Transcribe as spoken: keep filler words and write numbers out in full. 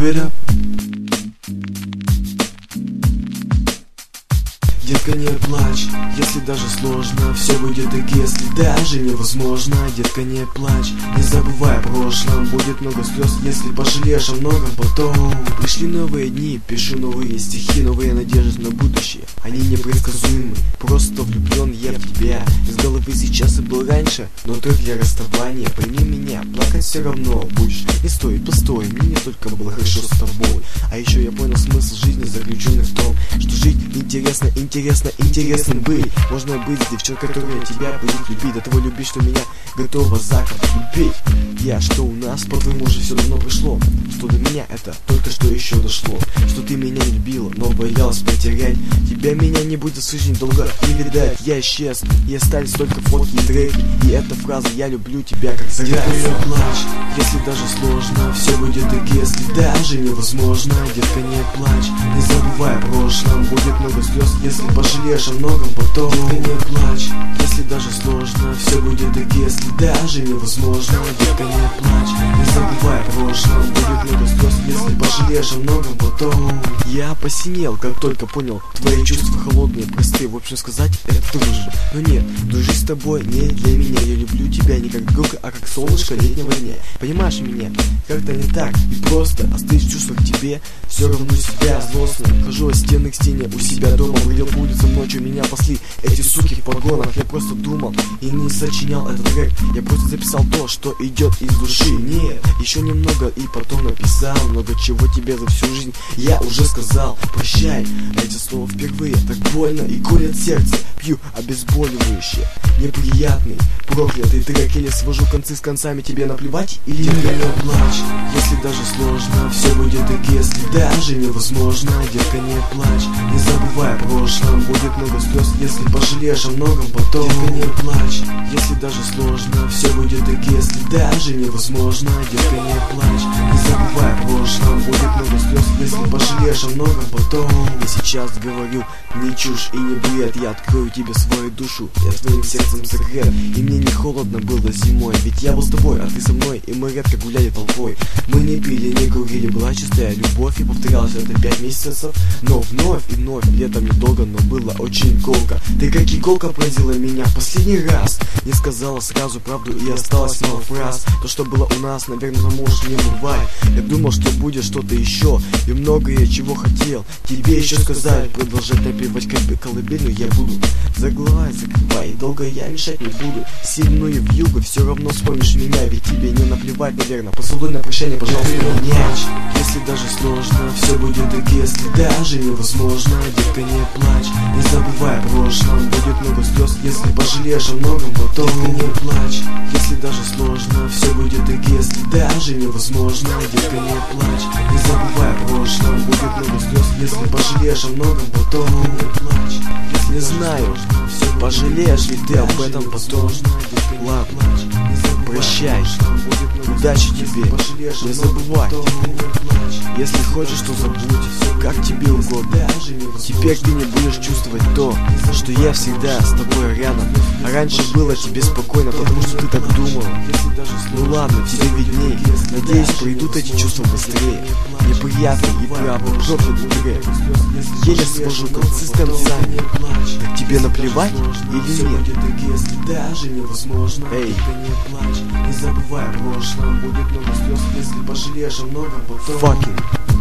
Give it up. Детка, не плачь, если даже сложно, все будет так, если даже невозможно. Детка, не плачь, не забывай о прошлом, будет много слез, если пожалеешь о многом потом. Пришли новые дни, пишу новые стихи, новые надежды на будущее. Они непредсказуемы, просто влюблен я в тебя. Из головы сейчас и был раньше, но только для расставания. Пойми меня, плакать все равно будешь. Не стоит, постой, мне не только было хорошо с тобой. А еще я понял смысл жизни, заключенный в том, что жить интересно, интересно Интересно, интересно быть. Можно быть с девчонкой, которая тебя будет любить, до того любить, что меня готова за кого любить. Я, что у нас, по-твоему же все давно пришло, что до меня это только что еще дошло. Что ты меня не любила, но боялась потерять. Тебя меня не будет слышать долго не видать. Я исчез, и остались только фотки и треки. И эта фраза «я люблю тебя» как заряд. Детка, не плачь, если даже сложно, все будет так, если даже невозможно. Детка, не плачь, не забывай о прошлом, будет много слез, если пожалеешь о многом потом. Детка, не плачь, если даже сложно, все будет так, если даже невозможно. Детка, не плачь, не забывай о прошлом, будет много слез, если пожалеешь о многом потом. Я посинел, как только понял твои чувства холодные, простые, в общем сказать, это дружба. Но нет, дружить с тобой не для меня. Я люблю тебя не как друга, а как солнышко летнего дня. Понимаешь меня? Как-то не так и просто остаюсь в чувствах к тебе. Все равно себя злостно, хожу от стены к стене у себя дома. Бродил по улицам ночью, меня пасли эти суки в погонах. Я просто думал и не сочинял этот трек. Я просто записал то, что идет из души. Нет, еще немного и потом написал много чего тебе за всю жизнь. Я уже сказал прощай. Эти слова впервые так больно и колет сердце. Пью обезболивающее, неприятный, проклятый трек. Или свожу концы с концами, тебе наплевать или нет? Не плачь, если даже сложно, все будет так, если даже невозможно. Детка, не плачь, не забывай о прошлом, будет много слез, если пожалеешь о многом потом. Детка, не плачь, если даже сложно, все будет так, если даже невозможно. Детка, не плачь, не забывай о прошлом, будет много слез, если пожалеешь о многом потом. Я сейчас говорю не чушь и не бред, я открою тебе свою душу, я твоим сердцем секрет. И мне не холодно было зимой, ведь я был с тобой, а ты со мной, и мы редко гуляли толпой. Мы не пили, не курили, была чистая любовь, и повторялось это пять месяцев. Но вновь и вновь, летом недолго, но было очень колко. Ты как иголка пронзила меня в последний раз. Не сказала сразу правду и осталось мало фраз. То, что было у нас, наверное, может не бывать. Я думал, что будет что-то еще, и многое чего хотел тебе еще сказать. Продолжать напевать как бы колыбельную я буду. Заглавай, закрывай, и долго я мешать не буду. Сильную вьюгу, все равно вспомнишь меня, ведь тебе не наплевать, наверное. Поцелуй на прощание, пожалуйста, не плачь, если даже сложно, все будет так, если даже невозможно. Детка, не плачь, не забывай о прошлом, будет много слез, если пожалеешь о многом потом. Детка, не плачь, если даже сложно, все будет так, если даже невозможно. Детка, не плачь, не забывай о прошлом, будет много слез, если пожалеешь о многом потом. Не плачь, не знаю, пожалеешь ли ты об этом потом. Ладно, прощай, удачи тебе, не забывай. Если хочешь, то забудь, как тебе угодно. Теперь ты не будешь чувствовать то, что я всегда с тобой рядом. А раньше было тебе спокойно, потому что ты так думал. Ну ладно, тебе видней. Надеюсь, пройдут эти чувства быстрее. Неприятный и правда проклятый трек. Еле свожу концы с концами. Так тебе наплевать или нет? Эй, не забывай о прошлом, будет много слез, если пожалеешь о многом потом. Fucking